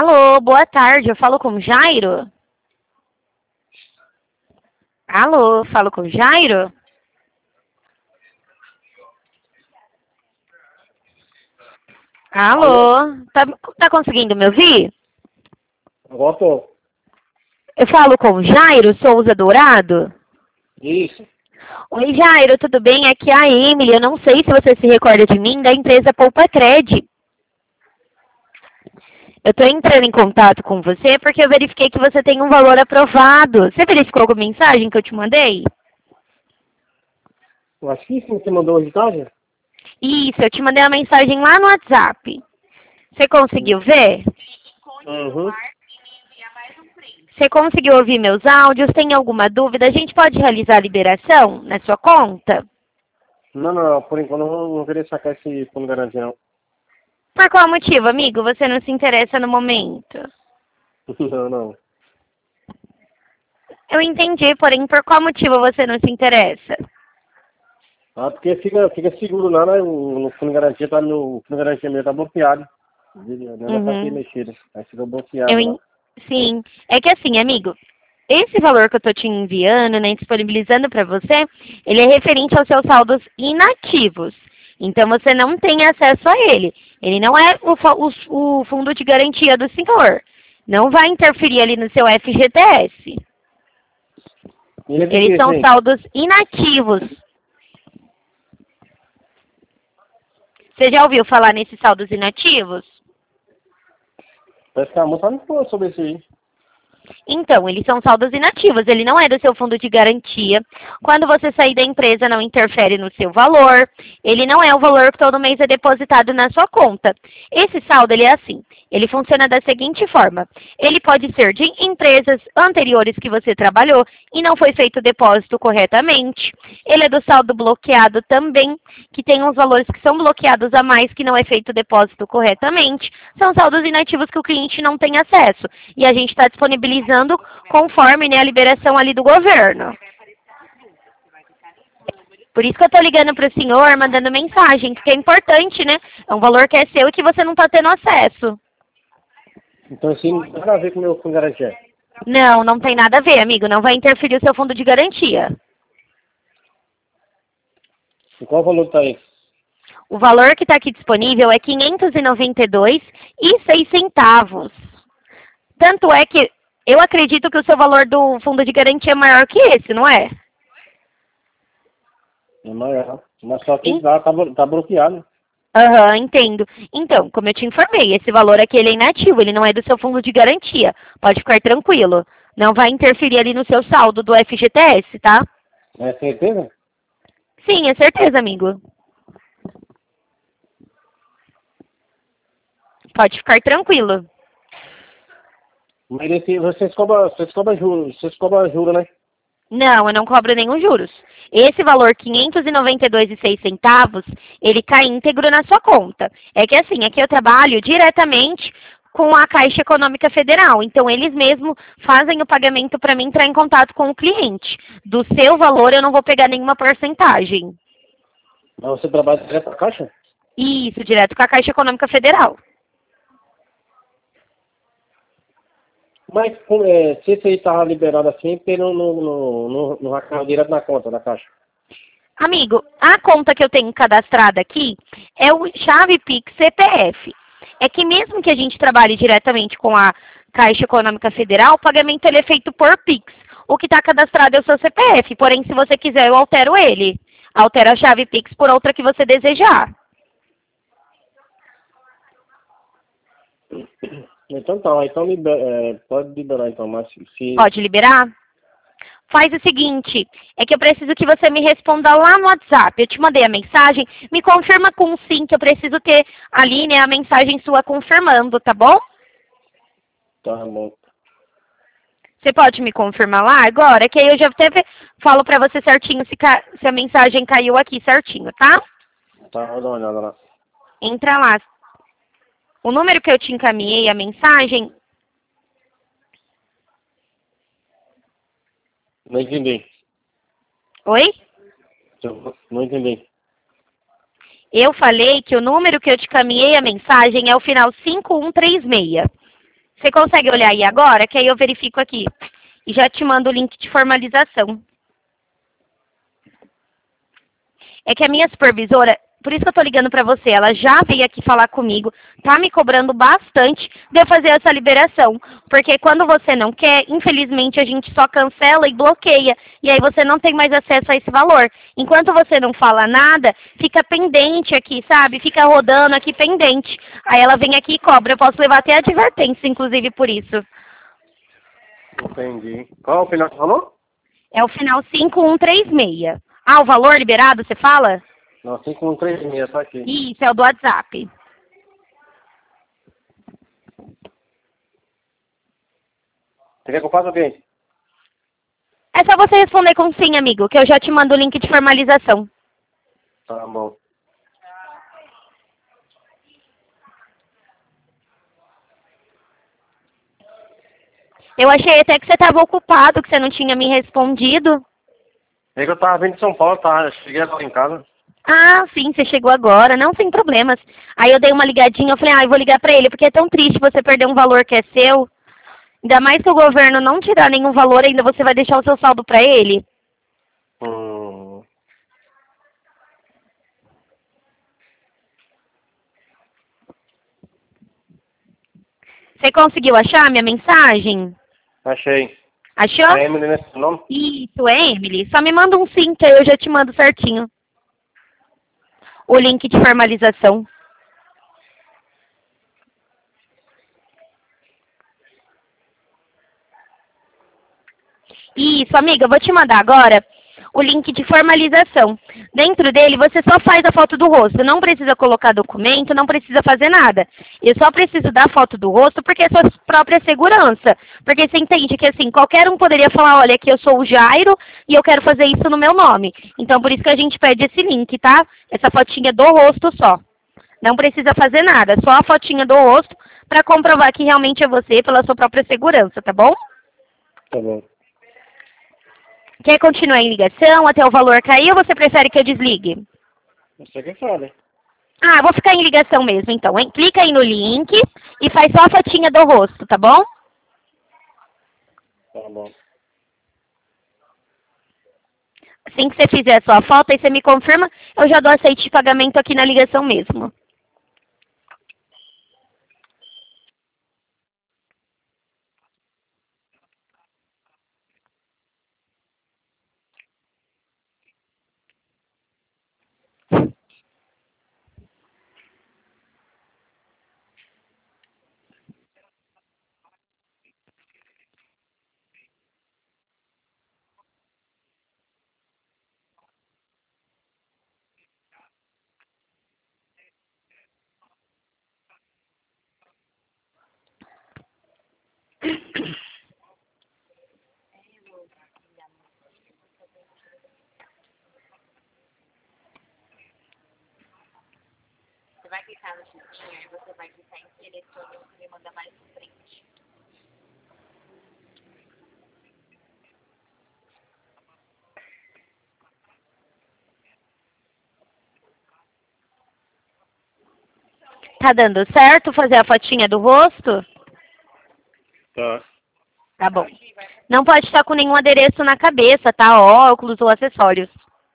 Alô, boa tarde. Eu falo com o Jairo? Alô, falo com o Jairo? Alô? Alô, tá conseguindo me ouvir? Agora tô. Eu falo com o Jairo Souza Dourado? Isso. Oi, Jairo, tudo bem? Aqui é a Emily. Eu não sei se você se recorda de mim, da empresa Poupa Cred. Eu estou entrando em contato com você porque eu verifiquei que você tem um valor aprovado. Você verificou alguma mensagem que eu te mandei? Eu acho que sim, você mandou hoje de tarde? Isso, eu te mandei uma mensagem lá no WhatsApp. Você conseguiu ver? Uhum. Você conseguiu ouvir meus áudios? Tem alguma dúvida? A gente pode realizar a liberação na sua conta? Não, por enquanto eu não queria sacar esse fundo garantia, não. Por qual motivo, amigo? Você não se interessa no momento? Não. Eu entendi, porém, por qual motivo você não se interessa? Ah, porque fica seguro lá, né? No fundo garantia tá no fundo garantia meu tá bloqueado. Não era pra ser Uhum. mexido. Aí fica bloqueado lá. Sim, é que assim, amigo, esse valor que eu tô te enviando, né, disponibilizando para você, ele é referente aos seus saldos inativos. Então você não tem acesso a ele. Ele não é o fundo de garantia do senhor. Não vai interferir ali no seu FGTS. E ele é de Eles que, são gente? saldos inativos. Você já ouviu falar nesses saldos inativos? Parece que a moça não falou sobre isso aí. Então, eles são saldos inativos, ele não é do seu fundo de garantia. Quando você sair da empresa, não interfere no seu valor. Ele não é o valor que todo mês é depositado na sua conta. Esse saldo, ele é assim. Ele funciona da seguinte forma. Ele pode ser de empresas anteriores que você trabalhou e não foi feito o depósito corretamente. Ele é do saldo bloqueado também, que tem uns valores que são bloqueados a mais que não é feito o depósito corretamente. São saldos inativos que o cliente não tem acesso. E a gente está disponibilizando conforme, né, a liberação ali do governo. Por isso que eu estou ligando para o senhor, mandando mensagem, porque é importante, né? É um valor que é seu e que você não está tendo acesso. Então assim, não tem nada a ver com o meu fundo garantia. Não, não tem nada a ver, amigo. Não vai interferir o seu fundo de garantia. E qual o valor que tá aí? O valor que está aqui disponível é R$ 592,06. Tanto é que eu acredito que o seu valor do fundo de garantia é maior que esse, não é? É maior. Mas só que lá tá bloqueado. Aham, entendo. Então, como eu te informei, esse valor aqui ele é inativo, ele não é do seu fundo de garantia. Pode ficar tranquilo. Não vai interferir ali no seu saldo do FGTS, tá? É certeza? Sim, é certeza, amigo. Pode ficar tranquilo. Mas esse, vocês cobram juros, né? Não, eu não cobro nenhum juros. Esse valor, R$ 592,06, ele cai íntegro na sua conta. É que assim, aqui eu trabalho diretamente com a Caixa Econômica Federal. Então, eles mesmos fazem o pagamento para mim entrar em contato com o cliente. Do seu valor, eu não vou pegar nenhuma porcentagem. Mas você trabalha direto na caixa? Isso, direto com a Caixa Econômica Federal. Mas se esse aí tava liberado assim, porque não vai cair direto na conta da caixa. Amigo, a conta que eu tenho cadastrada aqui é o Chave Pix CPF. É que mesmo que a gente trabalhe diretamente com a Caixa Econômica Federal, o pagamento ele é feito por Pix. O que está cadastrado é o seu CPF, porém, se você quiser, eu altero ele. Altero a chave Pix por outra que você desejar. Então tá, então pode liberar então, mas se... Pode liberar? Faz o seguinte, é que eu preciso que você me responda lá no WhatsApp. Eu te mandei a mensagem, me confirma com um sim, que eu preciso ter ali, né, a mensagem sua confirmando, tá bom? Tá bom. Você pode me confirmar lá agora? Que aí eu já até falo pra você certinho se a mensagem caiu aqui certinho, tá? Tá, vou dar uma olhada lá. Entra lá. O número que eu te encaminhei, a mensagem... Não entendi. Oi? Não entendi. Eu falei que o número que eu te encaminhei, a mensagem, é o final 5136. Você consegue olhar aí agora? Que aí eu verifico aqui. E já te mando o link de formalização. É que a minha supervisora, por isso que eu tô ligando para você, ela já veio aqui falar comigo, tá me cobrando bastante de eu fazer essa liberação. Porque quando você não quer, infelizmente a gente só cancela e bloqueia. E aí você não tem mais acesso a esse valor. Enquanto você não fala nada, fica pendente aqui, sabe? Fica rodando aqui pendente. Aí ela vem aqui e cobra. Eu posso levar até advertência, inclusive, por isso. Entendi. Qual o final que você falou? É o final 5136. Ah, o valor liberado, você fala? Não, 5136, tá aqui. Isso, é o do WhatsApp. Você quer que eu faça o quê? É só você responder com sim, amigo, que eu já te mando o link de formalização. Tá bom. Eu achei até que você estava ocupado, que você não tinha me respondido. É que eu tava vindo de São Paulo, tá? Cheguei agora em casa. Ah, sim, você chegou agora. Não, sem problemas. Aí eu dei uma ligadinha, eu falei, ah, eu vou ligar pra ele, porque é tão triste você perder um valor que é seu. Ainda mais que o governo não te dá nenhum valor, ainda você vai deixar o seu saldo pra ele. Hum, Você conseguiu achar a minha mensagem? achei. Achou? A Emily, né? Seu nome? Isso, é, Emily. Só me manda um sim, que aí eu já te mando certinho. O link de formalização. Isso, amiga, eu vou te mandar agora o link de formalização. Dentro dele, você só faz a foto do rosto. Não precisa colocar documento, não precisa fazer nada. Eu só preciso da foto do rosto porque é sua própria segurança. Porque você entende que, assim, qualquer um poderia falar, olha, aqui eu sou o Jairo e eu quero fazer isso no meu nome. Então, por isso que a gente pede esse link, tá? Essa fotinha do rosto só. Não precisa fazer nada, só a fotinha do rosto para comprovar que realmente é você pela sua própria segurança, tá bom? Tá bom. Quer continuar em ligação até o valor cair ou você prefere que eu desligue? Você que fala. Ah, vou ficar em ligação mesmo, então, hein? Clica aí no link e faz só a fotinha do rosto, tá bom? Tá bom. Assim que você fizer a sua foto, aí você me confirma, eu já dou aceite de pagamento aqui na ligação mesmo. Você vai clicar no xizinho e você vai clicar em selecione e me manda mais um print. Tá dando certo fazer a fotinha do rosto? Tá. Tá bom. Não pode estar com nenhum adereço na cabeça, tá? Óculos ou acessórios.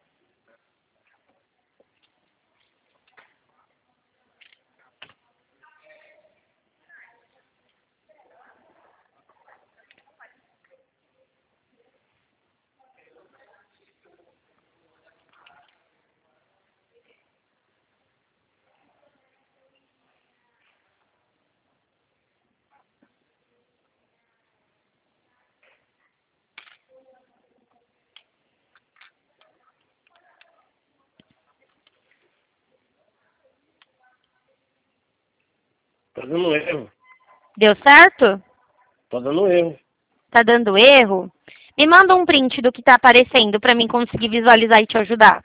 Tá dando erro. Deu certo? Tá dando erro. Tá dando erro? Me manda um print do que tá aparecendo para mim conseguir visualizar e te ajudar.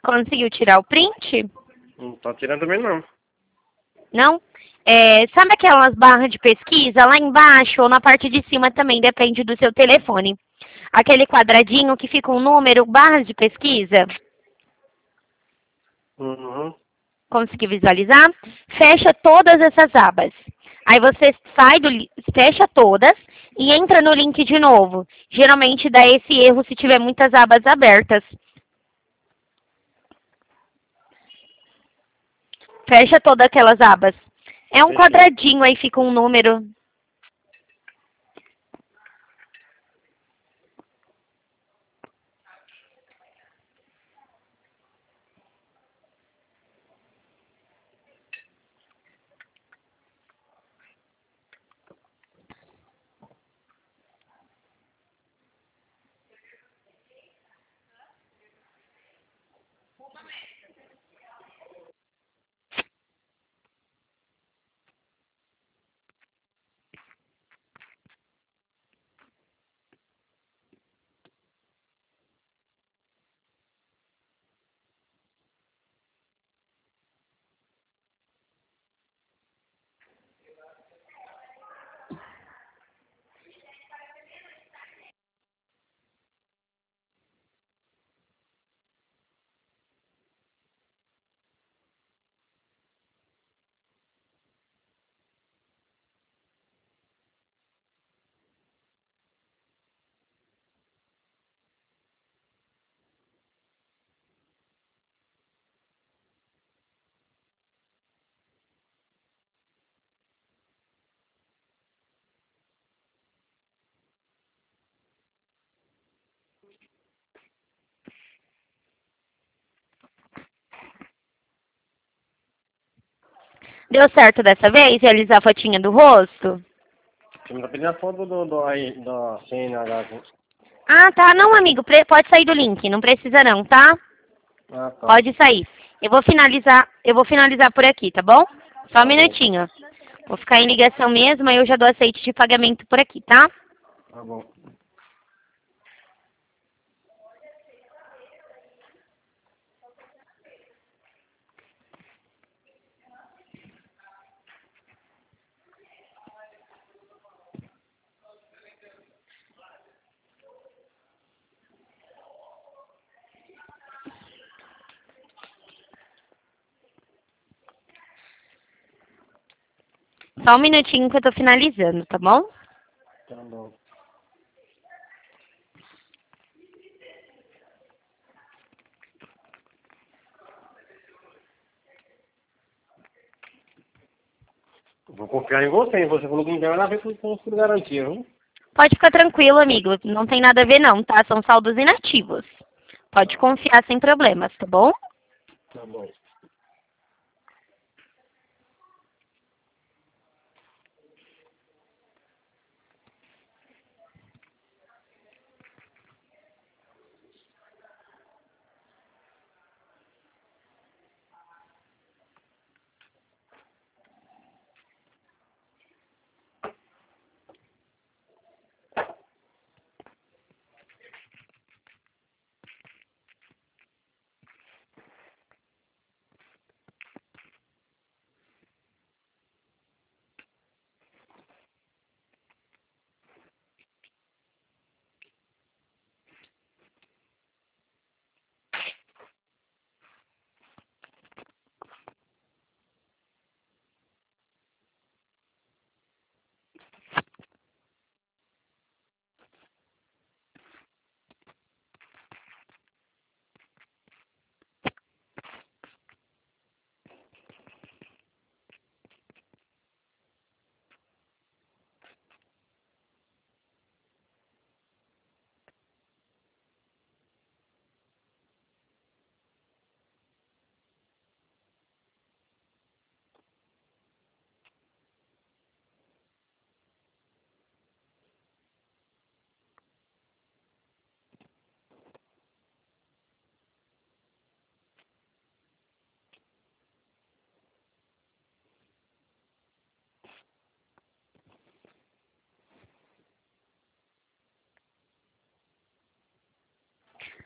Conseguiu tirar o print? Não tá tirando também não. Não? Sabe aquelas barras de pesquisa lá embaixo ou na parte de cima também, depende do seu telefone. Aquele quadradinho que fica um número, barras de pesquisa. Uhum. Conseguiu visualizar? Fecha todas essas abas. Aí você fecha todas e entra no link de novo. Geralmente dá esse erro se tiver muitas abas abertas. Fecha todas aquelas abas. É um Fechei. quadradinho, aí fica um número. Deu certo dessa vez? Realizar a fotinha do rosto? Você me tá pedindo a foto da CNH aqui. Ah, tá. Não, amigo. Pode sair do link. Não precisa não, tá? Ah, tá. Pode sair. Eu vou finalizar por aqui, tá bom? Só um Tá bom. minutinho. Vou ficar em ligação mesmo, aí eu já dou aceite de pagamento por aqui, tá? Tá bom. Só um minutinho que eu tô finalizando, tá bom? Tá bom. Vou confiar em você, hein? Você falou que não tem nada a ver com custo de garantia, viu? Pode ficar tranquilo, amigo. Não tem nada a ver não, tá? São saldos inativos. Pode Tá. confiar sem problemas, tá bom? Tá bom.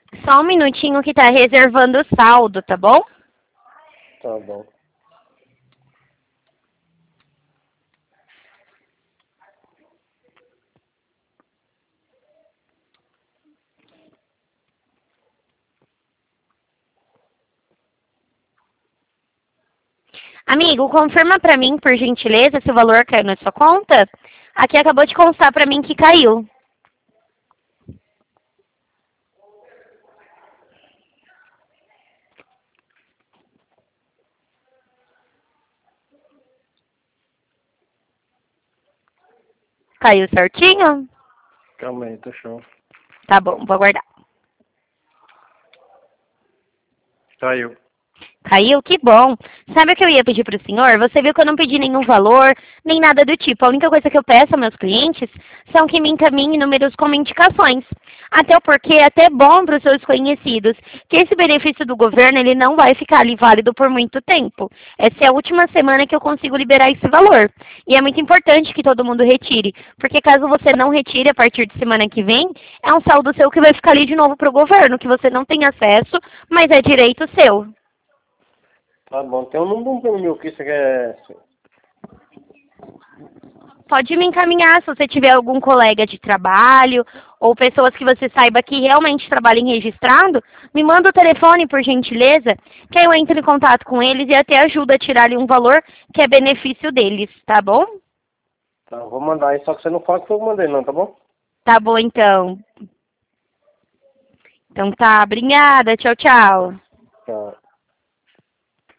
Só um minutinho que tá reservando o saldo, tá bom? Tá bom. Amigo, confirma pra mim, por gentileza, se o valor caiu na sua conta. Aqui acabou de constar pra mim que caiu. Caiu certinho? Calma aí, tá show. Tá bom, vou aguardar. Caiu. Caiu? Que bom. Sabe o que eu ia pedir para o senhor? Você viu que eu não pedi nenhum valor, nem nada do tipo. A única coisa que eu peço aos meus clientes são que me encaminhem números como indicações. Até porque é até bom para os seus conhecidos, que esse benefício do governo ele não vai ficar ali válido por muito tempo. Essa é a última semana que eu consigo liberar esse valor. E é muito importante que todo mundo retire, porque caso você não retire a partir de semana que vem, é um saldo seu que vai ficar ali de novo para o governo, que você não tem acesso, mas é direito seu. Tá bom. Tem um número meu aqui, você quer... Pode me encaminhar se você tiver algum colega de trabalho ou pessoas que você saiba que realmente trabalham registrado, me manda o telefone, por gentileza, que aí eu entro em contato com eles e até ajudo a tirar ali um valor que é benefício deles, tá bom? Tá, vou mandar aí, só que você não fala que eu mandei não, tá bom? Tá bom, então. Então tá, obrigada, tchau, tchau.